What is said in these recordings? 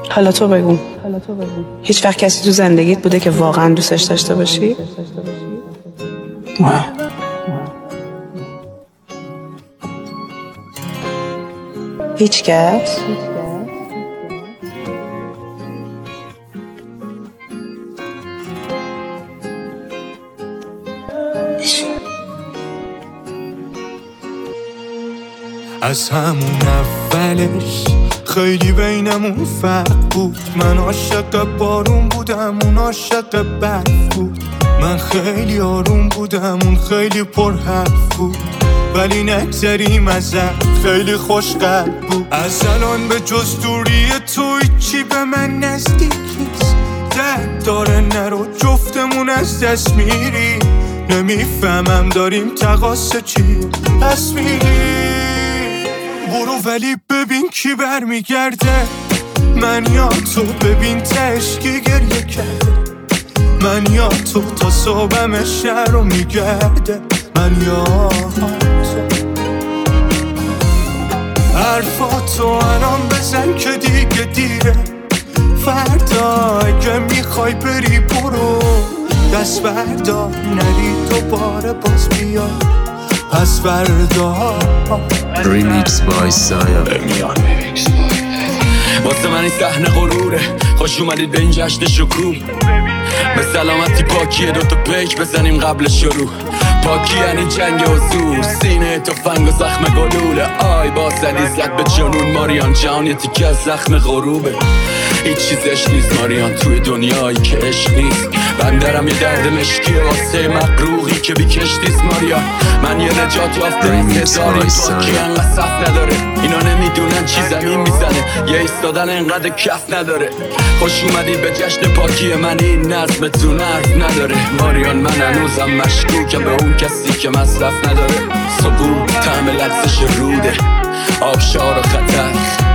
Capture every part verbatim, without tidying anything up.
حالا تو بگو هیچ وقت کسی تو زندگیت بوده که واقعا دوستش داشته باشی؟ نه. هیچ کس؟ از همون اولش خیلی بینمون فرق بود. من عاشق بارون بودم، اون عاشق برف بود. من خیلی آروم بودم، اون خیلی پر حرف بود. ولی نگذریم ازت، خیلی خوشقلب بود. از الان به جز دوری تو هیچی به من نزدیک نیست. درد داره نرو، جفتمون از دست میری. نمیفهمم داریم تقاصه چی پس میری. برو ولی ببین کی برمیگرده. من یا تو، ببین تش کی گریه کرده. من یا تو، تا صبحم شهر رو میگرده. من یا تو. حرفاتو الان بزن که دیگه دیره. فردا اگه میخوای بری برو، دست بردار نری دوباره باز بیا. پس فردا ریمیکس بای سایا. واسه من این صحنه غروره، خوش اومدید به این جشن شکوه. به سلامتی پاکیه دوتا پیک بزنیم قبل شروع. پاکی یعنی جنگ حضور، سینه تفنگ و زخم گلوله. آی با زدی زد به جنون ماریان، جهان یه تیکه از زخم غروبه. هیچ چیزش نیست ماریان توی دنیایی که عشق نیست. بندرم یه درد مشکیه واسه مقروقی که بی کشتیست ماریان. من یه نجات یافته هزاری پاکی انقدر صف نداره. اینا نمیدونن چی زمین میزنه، یه ایستادن انقدر کف نداره. خوش اومدی به جشن پاکی من، این نظمتون حرف نداره. ماریان من هنوزم مشکوکم به اون کسی که مصرف نداره. سقوط طعم لغزش روده، آبشار و خطر.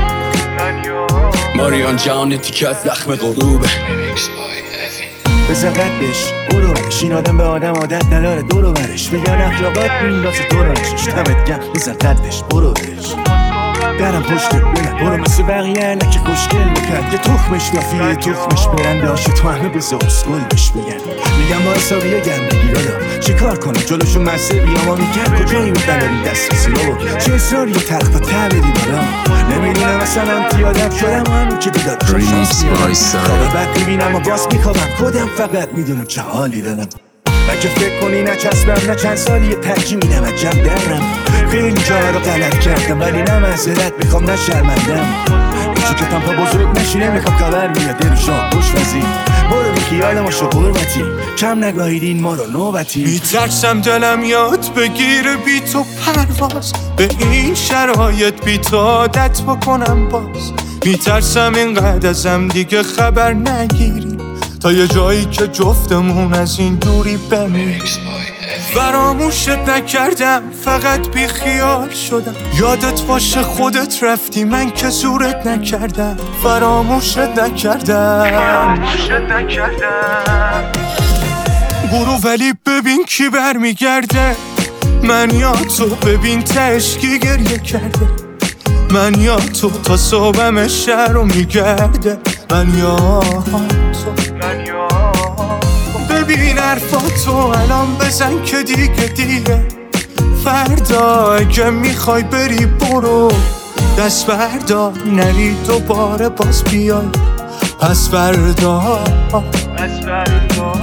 ماریان جهان تیکه از زخم غروبه. بزن قدش برو برش، این آدم به آدم عادت نداره دورو برش. میگن اخلاقات میندازه تو رانشش، دمت گرم بزن قدش برو برش. درم پشت بینه برو مثل بقیه نکه خوشگل بکن. یه تخمش دافی یه تخمش برنده هاشه تو همه بزا اسکل بش میگن. میگن با حسابیه گرم بگیر آدم چه کار کنه جلوشون مسته بیاما. میگن کجایی میدن داریم دست رسی رو چه اصراری یه ترق تا ته بدی بالا. نمیدونم اصلا انتی آدم شدم همون که بیداد شانس میارم. خواب بد میبینم و باز میخوابم خودم فقط میدونم چه حالی دارم. من که فکر کنی نچسبم نه چند سالی یه ترجی میدم از جمع درم. خیلی جا رو غلط کردم ولی نه معذرت میخوام نه شرمندم. هیچی که تا بزرگ نشی نمیخوام خبر میاد دل شاه خوش وزی. برو بی خیالم و قربتی کم نگاهیدین ما رو نوبتی. میترسم دلم یاد بگیره بی تو پرواز، به این شرایط بی تو عادت بکنم باز. میترسم اینقدر ازم دیگه خبر نگیری، تا یه جایی که جفتمون از این دوری بمیریم. فراموشت نکردم فقط بی خیال شدم. یادت باشه خودت رفتی من که زورت نکردم. فراموشت نکردم فراموشت نکردم برو ولی ببین کی برمیگرده. من یا تو، ببین تش کی گریه کرده. من یا تو، تا صبحم شهر رو میگرده. من یا تو، من یا ببین حرفاتو الان بزن که دیگه دیره. فردا اگه میخوای بری برو، دست بردار نری دوباره باز بیای. پس فردا پس فردا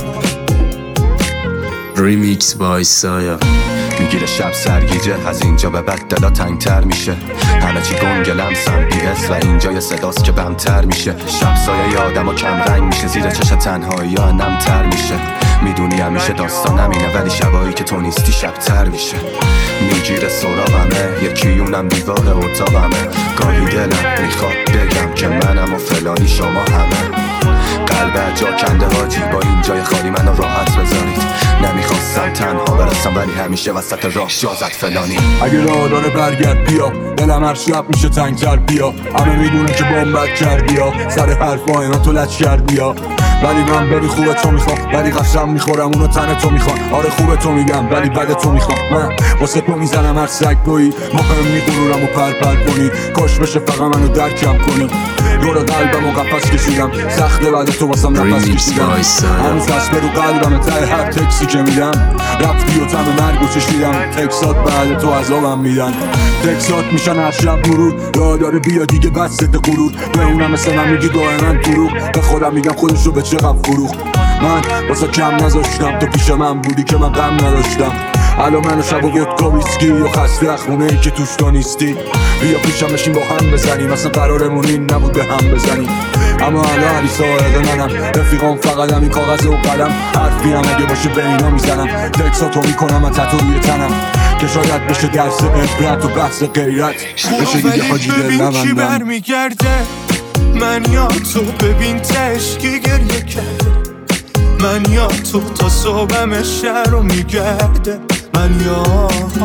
ریمیکس بای سایا. میگیره شب سرگیجه، از اینجا به بعد دلا تنگتر میشه. همه چی گنگ لمسم بی حس و اینجا یه صداست که بمتر میشه. شب سایه آدم و کم رنگ میشه، زیر چش تنهایی ها نمتر میشه. میدونی همیشه داستانم اینه ولی شبایی که تو نیستی شبتر میشه. میگیره سراغمه یکیونم دیوار اتاقمه. گاهی دلم میخواد بگم که منم و فلانی شما همه. قلب جا کنده حاجی با این جای خالی منو راحت بذارید. نمیخواستم تنها برسم ولی همیشه وسط راه جازت فلانی. اگه راه داره برگرد بیا، دلم هر شب میشه تنگتر بیا. همه میدونه که بامبت کردی ها، سر حرفا اینا تو لچ کردی ها. ولی من ببین خوبه تو میخوام، ولی قسم میخورم اونو تن تو میخوان. آره خوبه تو میگم ولی بد تو میخوام. من واسه تو میزنم هر سگ تویی، مهم نی غرورم و پر پر کنی. کاش بشه فقط منو درکم کنی. دور قلبم و قفص کشیدم، سخته بعد تو واسم نفس کشیدم. هنوز دست برو قلبم ته هر تکسی که میدم. رفتی و تم مرگو چشیدم، تکسات بعد تو عذابم میدن. تکسات میشن هر شب مرور، یاداره بیا دیگه بس ست غرور. به اونم مثل من میگی دائما دروغ، به خودم میگم خودشو به چقدر فروخت. من واسه کم نذاشتم، تو پیش من بودی که من غم نداشتم. الان منو شب و ودکا ویسکی و خسته خونه ای که توش تو نیستی. بیا پیشم بشین با هم بزنیم، اصلا قرارمون این نبود به هم بزنیم. اما الان علی ساعد منم، رفیقام فقط همین کاغذ و قلم. حرفی هم اگه باشه به اینا میزنم، تکساتو میکنم از تتو روی تنم که شاید بشه درس عبرت و بحث غیرت. بشه دیگه حاجی دل کی نبندم. برمیگرده من یا تو، ببین تشکی گریه کرده. من یا تو تا صبحم شهر رو میگرده. من یا تو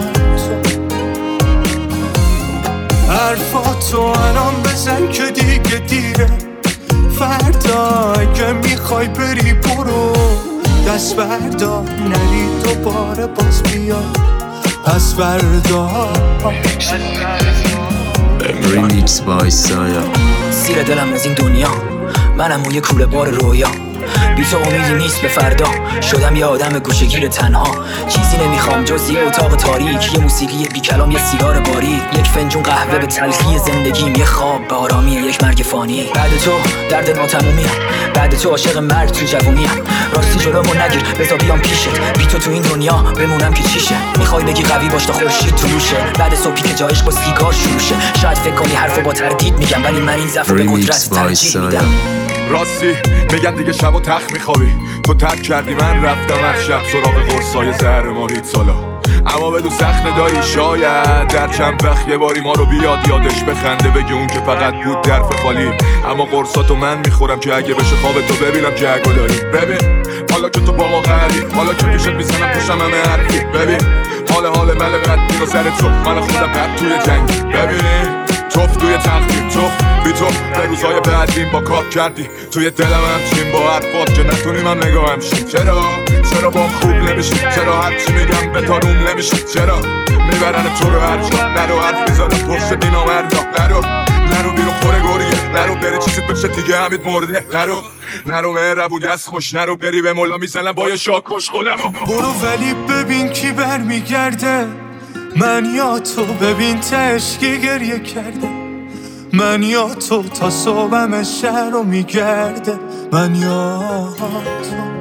حرفاتو الان بزن که دیگه دیره. فردا اگه میخوای بری برو، دست بردار نری دوباره باز بیا. پس فردا ریمیکس بای سایا. سیر دلم از این دنیا، منم موی کوله بار رویا. بی تو امیدی نیست به فردا، شدم یه آدم گوشه‌گیر تنها. چیزی نمیخوام جز یه اتاق تاریک، یه موسیقی بی کلام، یه سیگار باریک، یک فنجون قهوه به تلخی زندگیم، یه خواب به آرامی یک مرگ فانی. بعد تو درد ناتمومیم، بعد تو عاشق مرگ تو جوونیم. راستی جلومو نگیر بذار بیام پیشت، بی تو تو این دنیا بمونم که چیشه. میخوای بگی قوی باش تا خورشید طلوعشه، بعد صبحی که جایش با سیگار شروع شه. شاید فکر کنی حرفو با تردید میگم، ولی من این ظرف به قدرت ترجیح میدم. راستی میگن دیگه شب و تخت میخوابی، تو ترک کردی من رفتم هر شب سراغ قرصای زهر ماهید سالا. اما بدو سخت نداری شاید در چند وقت یه باری ما رو بیاد یادش بخنده، بگی اون که فقط بود درف خالی. اما قرصاتو من میخورم که اگه بشه خواب تو ببینم که اگه داری. ببین حالا که تو با ما قهری، حالا که پیشت میزنم پشتم همه حرفی. ببین حال حال مل قد میرو سر تو، من خودم قد توی جنگی. ببین توف توی تختی، تو بی تو به روزای بعدیم با کار کردی. توی دلم همچین با حرفات که نتونی من نگاهم شی. چرا؟ چرا با خوب نمیشی؟ چرا هرچی میگم به تا روم نمیشی؟ چرا؟ میبرن تو رو هر جا، نرو حرف میزنم پشت دینا مردا. نرو نرو بیرون پر گوریه، نرو بری چیزت بشه دیگه همید مرده. نرو نرو مهربون دست خوش، نرو بری به مولا میزنم با یه شاک خوش خودم. برو ولی ببین کی برمیگرده. من یا تو ببین تشکی گریه کرده. من یا تو تا صبحم شهر رو میگرده. من یا تو